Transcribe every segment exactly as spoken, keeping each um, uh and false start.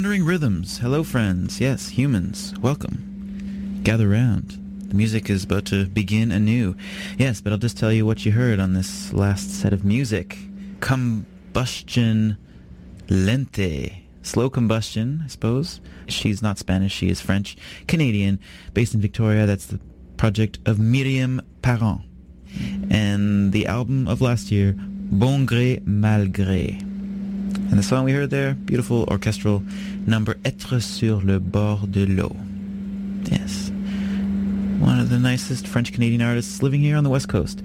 Wandering Rhythms. Hello, friends. Yes, humans. Welcome. Gather round. The music is about to begin anew. Yes, but I'll just tell you what you heard on this last set of music. Combustion Lente. Slow combustion, I suppose. She's not Spanish, she is French. Canadian, based in Victoria. That's the project of Myriam Parent. And the album of last year, Bon Gré Mal Gré. And the song we heard there, beautiful orchestral number, Être sur le bord de l'eau. Yes. One of the nicest French-Canadian artists living here on the West Coast.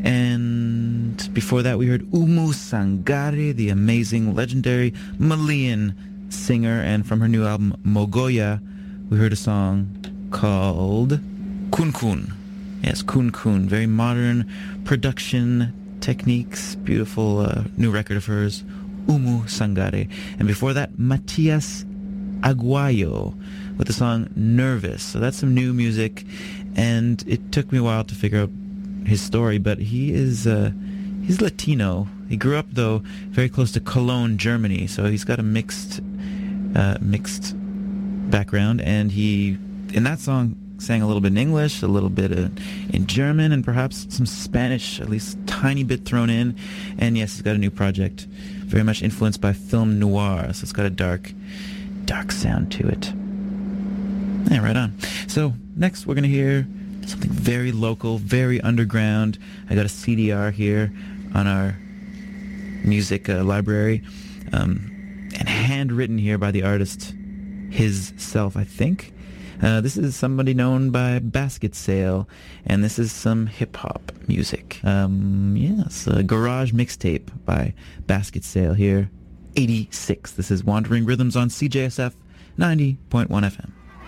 And before that we heard Oumou Sangaré, the amazing, legendary Malian singer. And from her new album, Mogoya, we heard a song called Kun Kun. Yes, Kun Kun. Very modern production techniques. Beautiful uh, new record of hers. Oumou Sangaré. And before that, Matias Aguayo with the song Nervous. So that's some new music, and it took me a while to figure out his story, but he is uh, he's Latino. He grew up, though, very close to Cologne, Germany, so he's got a mixed uh, mixed background, and he, in that song, sang a little bit in English, a little bit uh, in German, and perhaps some Spanish, at least a tiny bit thrown in. And yes, he's got a new project, very much influenced by film noir, so it's got a dark, dark sound to it. Yeah, right on. So next we're going to hear something very local, very underground. I got a C D R here on our music uh, library, um, and handwritten here by the artist himself, I think. Uh, this is somebody known by Basket Sale, and this is some hip-hop music. Um, yes, a garage mixtape by Basket Sale here, eighty-six. This is Wandering Rhythms on C J S F ninety point one F M.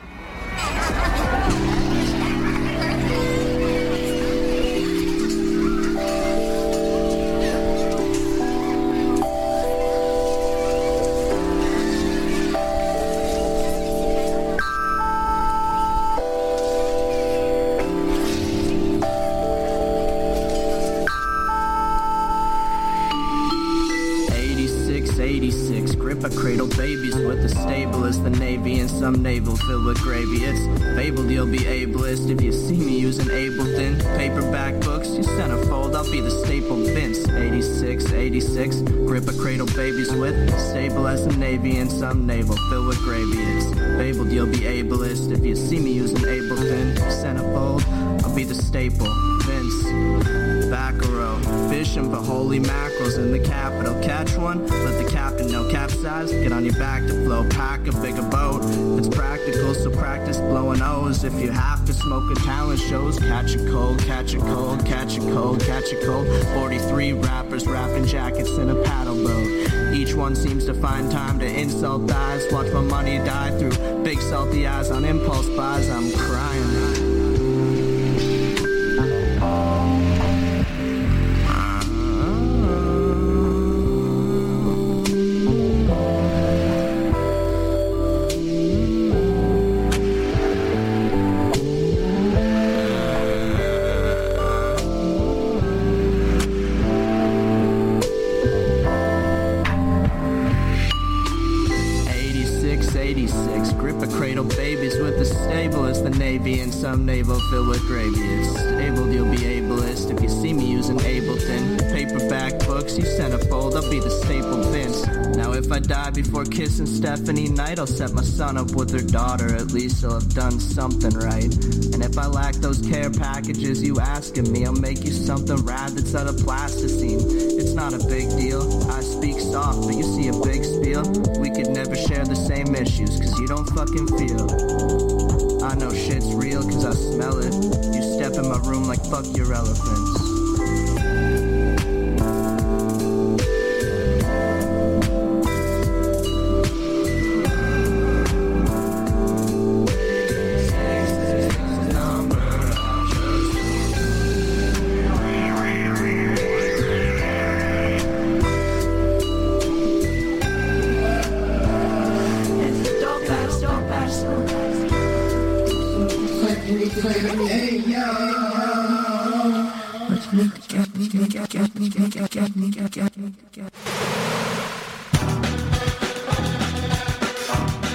Some navel filled with gravy. It's fabled you'll be ableist if you see me using Ableton. Paperback books, you centerfold, I'll be the staple Vince. eighty-six, eighty-six, grip a cradle babies with. Stable as the Navy and some navel filled with gravy. It's fabled you'll be ableist if you see me using Ableton. Centerfold, I'll be the staple Vince. Back a row, fishing for holy mackerels in the capital. Catch one, let the captain know. Capsize, get on your back to flow. Pack a bigger boat, it's practical, so practice blowing O's. If you have to smoke a talent shows, catch a cold, catch a cold, catch a cold, catch a cold. forty-three rappers wrapping jackets in a paddle boat. Each one seems to find time to insult thighs. Watch my money die through big salty eyes on impulse buys. I'm crying. Some navel filled with gravy. It's able you'll be ableist if you see me using Ableton. Paperback books, you centerfold, I'll be the staple Vince. Now if I die before kissing Stephanie Knight, I'll set my son up with her daughter. At least I'll have done something right. And if I lack those care packages you asking me, I'll make you something rad that's out of plasticine. It's not a big deal, I speak soft, but you see a big spiel. We could never share the same issues, cause you don't fucking feel. I know shit's real cause I smell it. You step in my room like fuck your elephants. Hey, yo. Let's make the cat, make the cat, cat, make the cat, cat, make the cat, make the cat.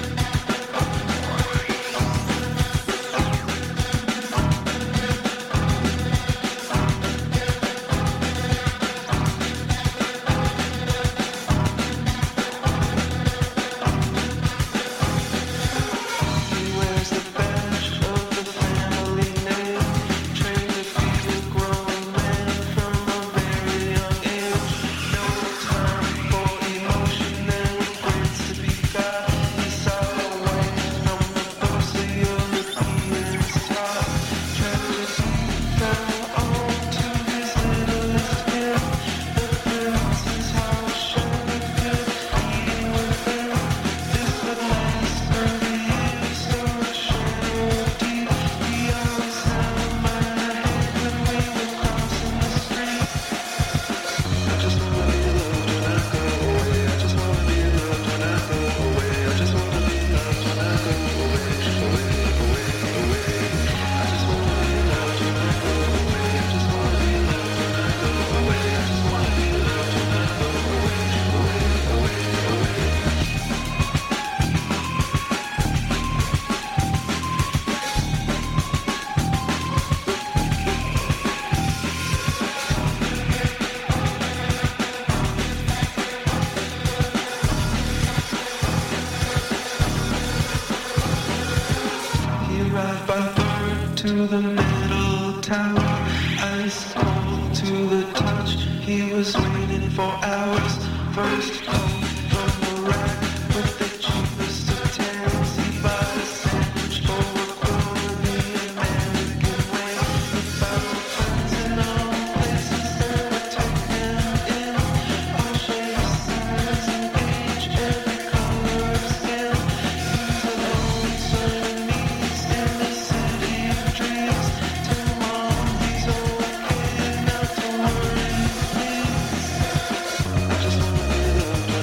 to the middle tower, ice cold to the touch. He was waiting for hours. First coat from the rack with the cheapest of tans. He bought a sandwich overflowing the American way. He found friends in all places that would take him in. All shapes, sizes, and age, every color of skin. He's alone, serving needs in the city of dreams. Tell mom he's okay, not to worry, please. I just wanna live.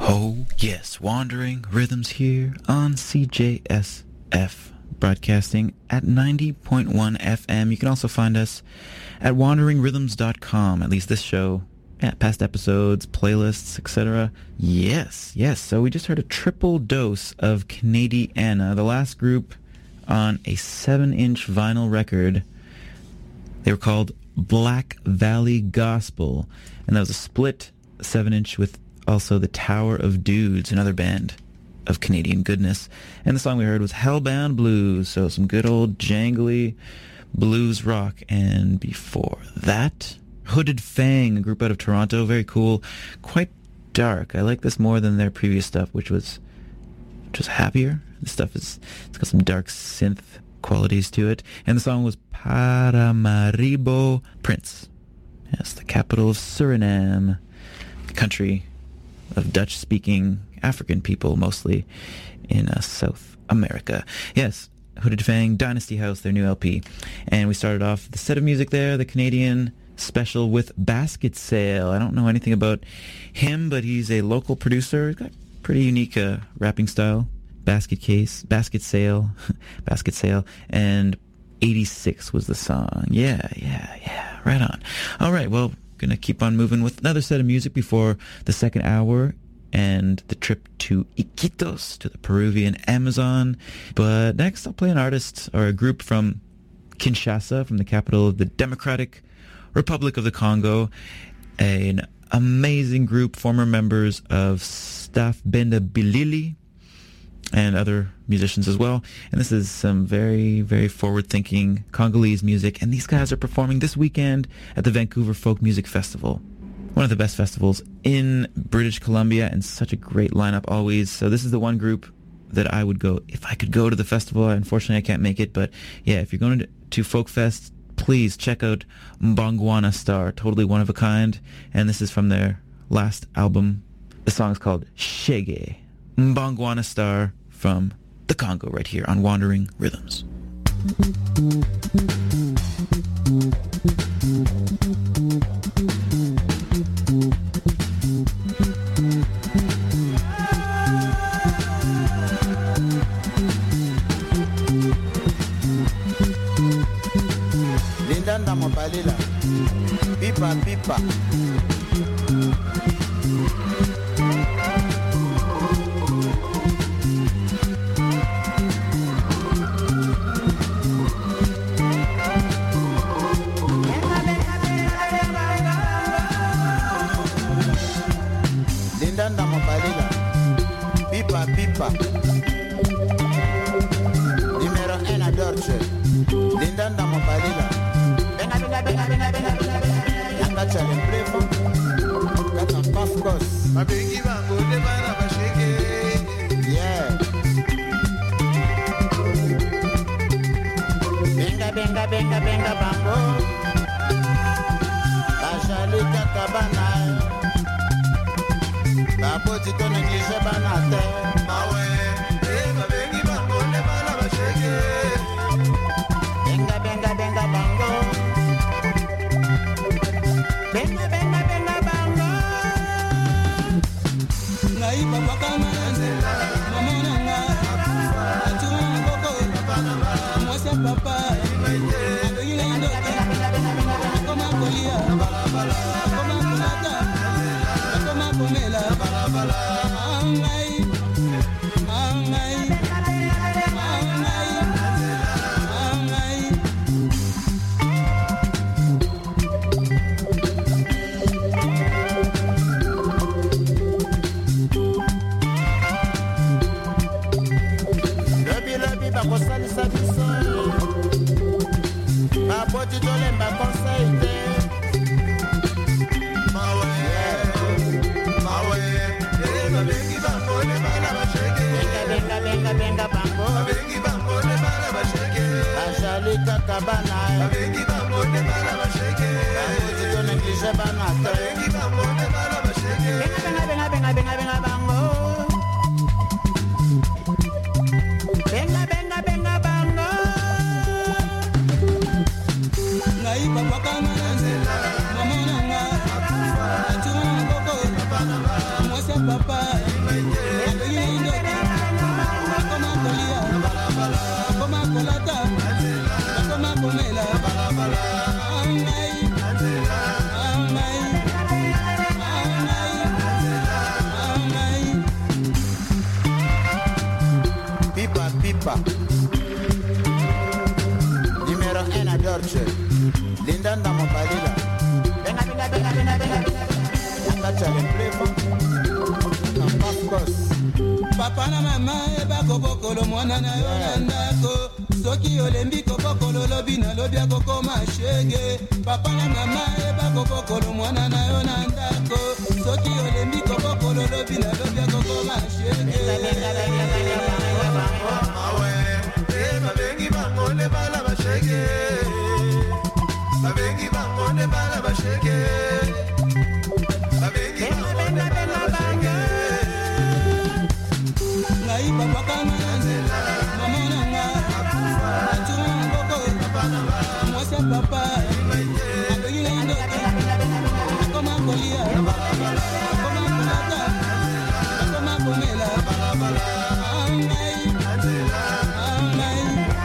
Oh, yes, Wandering Rhythms here on C J S F, broadcasting at ninety point one F M. You can also find us at wandering rhythms dot com, at least this show, yeah, past episodes, playlists, et cetera. Yes, yes, so we just heard a triple dose of Canadiana, the last group on a seven-inch vinyl record. They were called Black Valley Gospel, and that was a split seven-inch with also the Tower of Dudes, another band of Canadian goodness. And the song we heard was Hellbound Blues, so some good old jangly blues rock. And before that, Hooded Fang, a group out of Toronto, very cool, quite dark. I like this more than their previous stuff, which was just happier. This stuff is, it's got some dark synth qualities to it. And the song was Paramaribo Prince. Yes, the capital of Suriname, country of Dutch-speaking African people, mostly in uh, South America. Yes, Hooded Fang, Dynasty House, their new L P. And we started off the set of music there, the Canadian special, with Basket Sale. I don't know anything about him, but he's a local producer. He's got pretty unique uh, rapping style. Basket Case, Basket Sale, Basket Sale, and eighty-six was the song. Yeah, yeah, yeah, right on. All right, well, gonna keep on moving with another set of music before the second hour and the trip to Iquitos, to the Peruvian Amazon. But next I'll play an artist or a group from Kinshasa, from the capital of the Democratic Republic of the Congo. An amazing group, former members of Staff Benda Bilili and other musicians as well. And this is some very, very forward-thinking Congolese music. And these guys are performing this weekend at the Vancouver Folk Music Festival. One of the best festivals in British Columbia, and such a great lineup always. So this is the one group that I would go if I could go to the festival. Unfortunately, I can't make it. But yeah, if you're going to, to Folk Fest, please check out Mbongwana Star. Totally one of a kind. And this is from their last album. The song is called Shege. Mbongwana Star from the Congo, right here on Wandering Rhythms. Lindanda Mobalila, Pipa Pipa. Pipa Numero una Dolce Lindanda Mobalila Benga benga benga benga benga benga Yanga chale plefo Kata pafkos Mabengi bango de bana basheke Yeah Benga benga benga benga bango Bashali kakabana Bapoti to neglige banate Mawe, eba bengi bango ne bala basheke Benga benga benga bango Benga benga benga bango Ngai papa kamanzela Mamona nga Atuma mboko Mwasa papa Bengi ndo Koma kolia Koma kulata Koma kumela Angai Angai Angai Angai Lobi lobi bako salisa biso Mapoti tolemba konseite Mawe Mawe Bengi bango ne bala basheke Benga benga benga bango Bengi bango ne bala basheke Ashali kakabana Bengi bango ne bala basheke Bango tito neglige banata Bengi bango ne bala basheke Benga benga benga benga benga bango Benga benga benga bango Ngai papa kamanzela Mamona nga Atuma mboko Mwasa papa Lindanda Mokalila. Venga, venga, venga, venga, venga. Akacha le plefa. Kampakos. Papa na mama eba kokolo mwana na yo nandako. Soki olembi kokolo lobi na lobi akoko mashege. Papa na mama eba kokolo mwana na yo nandako. Soki olembi kokolo lobi na lobi akoko mashege. Venga, venga, venga, venga. Awe, eba bengi bango le bala mashege. Abengi bangone bala basheke. Abengi bangone bala basheke. Ngai papa kamana mama nanga atungo ko papa nanga mwasa papa abengi ndo koma kolia koma kolata koma komela bala bala angai angai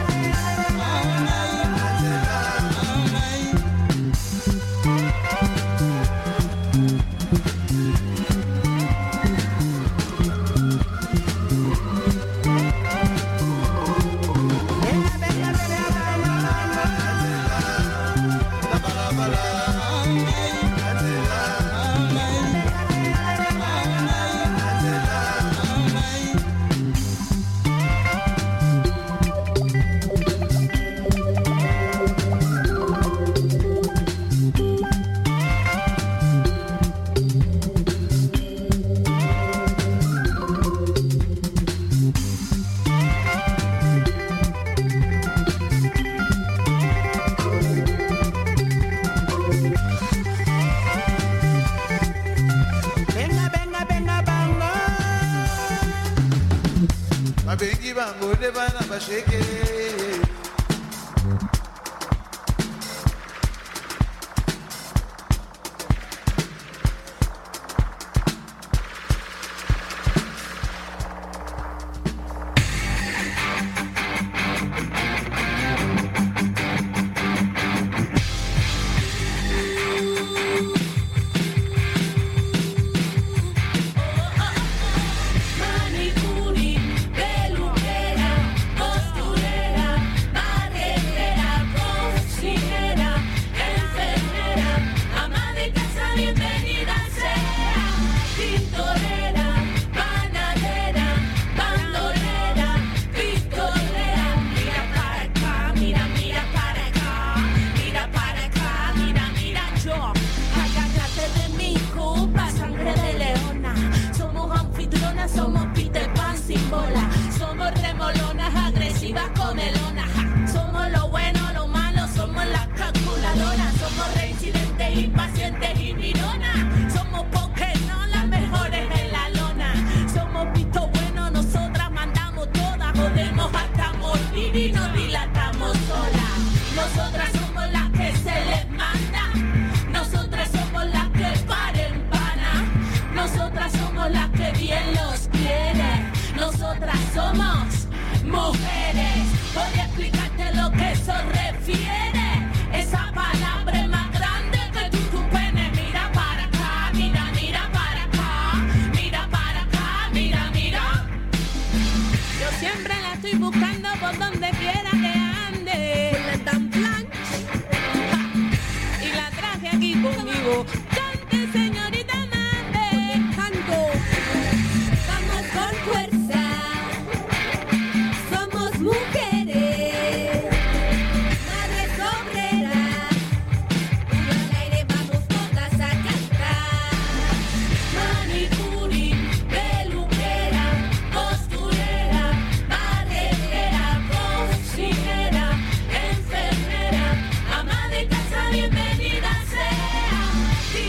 Abengi bangone bala basheke. Bienvenida sea.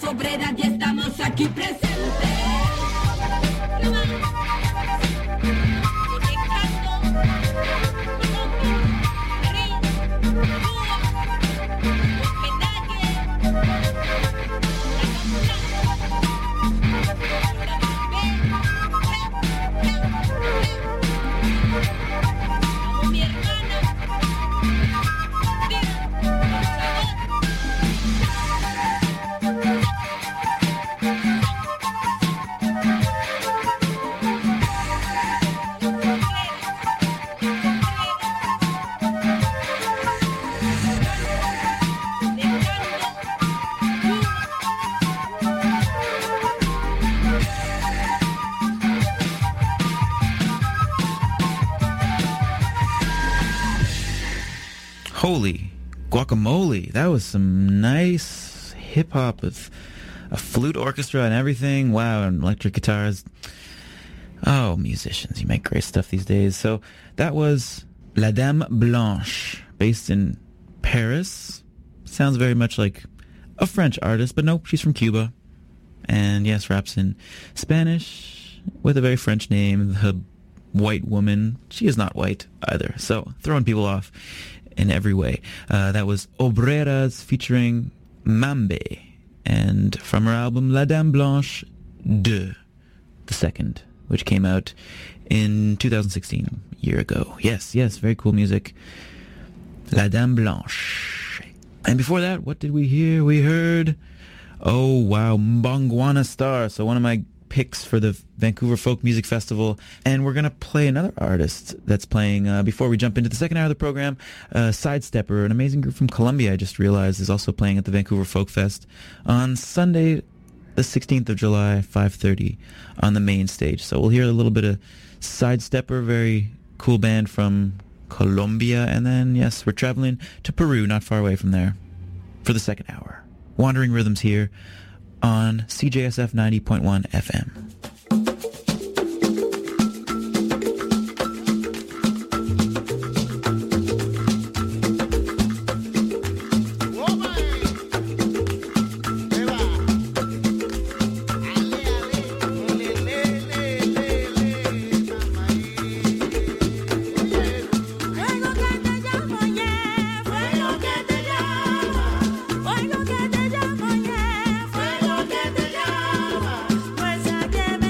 obreras y estamos aquí presentes. Holy guacamole. That was some nice hip-hop with a flute orchestra and everything. Wow, and electric guitars. Oh, musicians, you make great stuff these days. So that was La Dame Blanche, based in Paris. Sounds very much like a French artist, but no, she's from Cuba. And yes, raps in Spanish with a very French name. The white woman, she is not white either. So throwing people off in every way. Uh, that was Obreras featuring Mambe, and from her album La Dame Blanche deux, the second, which came out in two thousand sixteen, a year ago. Yes, yes, very cool music. La Dame Blanche. And before that, what did we hear? We heard, oh wow, Mbongwana Star, so one of my picks for the Vancouver Folk Music Festival, and we're going to play another artist that's playing, uh, before we jump into the second hour of the program, uh, Sidestepper, an amazing group from Colombia, I just realized, is also playing at the Vancouver Folk Fest on Sunday, the sixteenth of July, five thirty, on the main stage. So we'll hear a little bit of Sidestepper, very cool band from Colombia, and then, yes, we're traveling to Peru, not far away from there, for the second hour. Wandering Rhythms here on C J S F ninety point one F M. Pues a que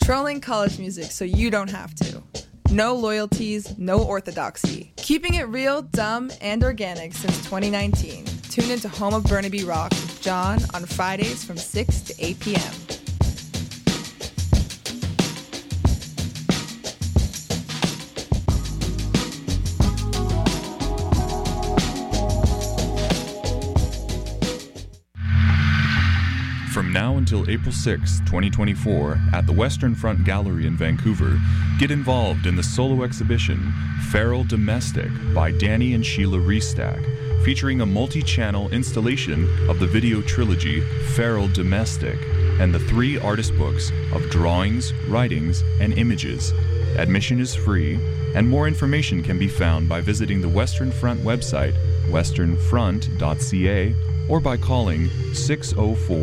Trolling college music so you don't have to. No loyalties, no orthodoxy. Keeping it real, dumb, and organic since twenty nineteen. Tune into Home of Burnaby Rock with John on Fridays from six to eight p.m. From now until April sixth, twenty twenty-four, at the Western Front Gallery in Vancouver, get involved in the solo exhibition Feral Domestic by Danny and Sheila Restack, featuring a multi-channel installation of the video trilogy Feral Domestic and the three artist books of drawings, writings, and images. Admission is free, and more information can be found by visiting the Western Front website, western front dot c a, or by calling six oh four,